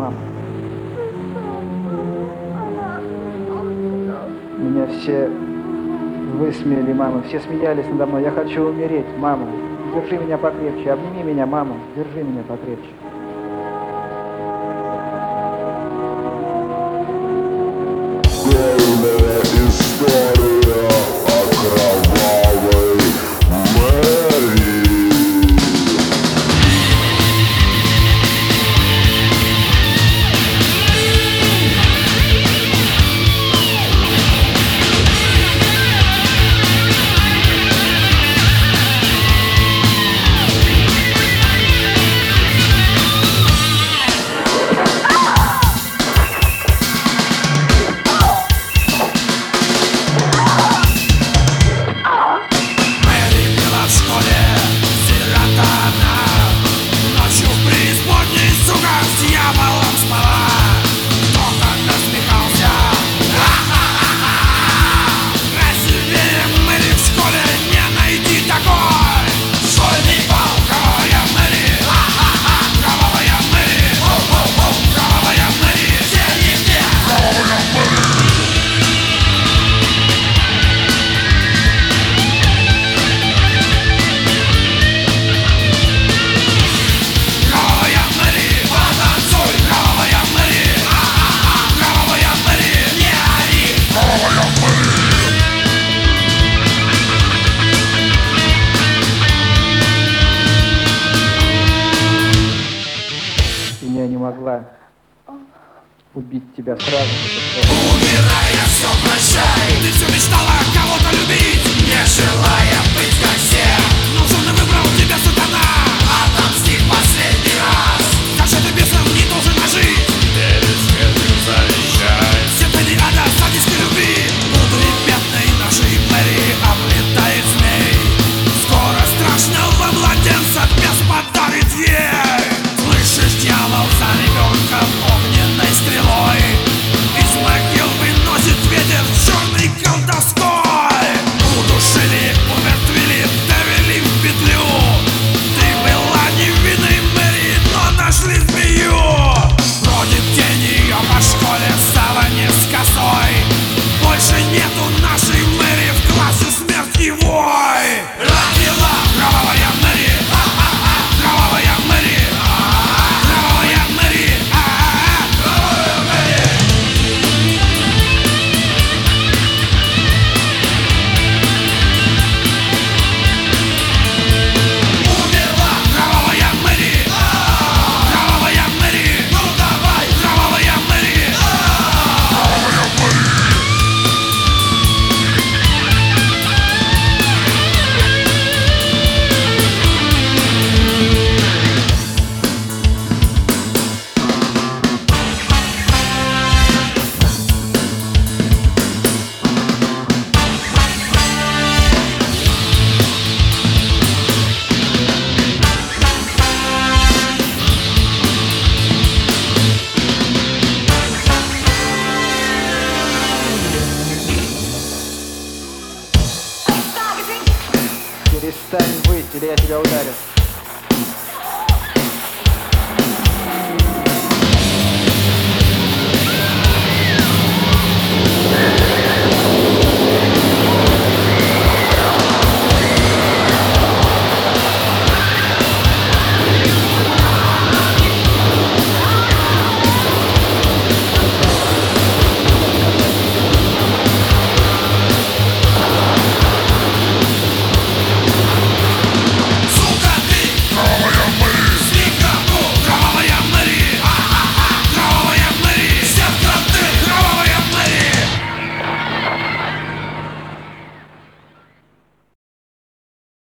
мама. Меня все высмеяли, мама. Все смеялись надо мной. Я хочу умереть, мама. Держи меня покрепче. Обними меня, мама. Держи меня покрепче. Полная история о кровавой Мэри. Я не могла убить тебя сразу. Умирай, я все прощай. Ты все мечтала кого-то любить, не желая быть как все. Нужен и выбрал тебя сатана. Отомсти в последний раз. Как же ты бесов не должен жить? Перед смертью завещай. Все тайны ада, садистской любви. Буду и пятной нашей Мэри облетает змей. Скоро страшного младенца бес подарит ей. Слышишь, дьявол за ребенком огненной стрелой из могил выносит ветер черный колдовской. Удушили, умертвили, довели в петлю. Ты была невинной Мэри, но нашли змею. Бродит тень ее по школе в саване с косой. Больше нету нашей Мэри в классе смерть и вой. Родила кровавая Мэри, кровавая Мэри. Перестань выть, или я тебя ударю.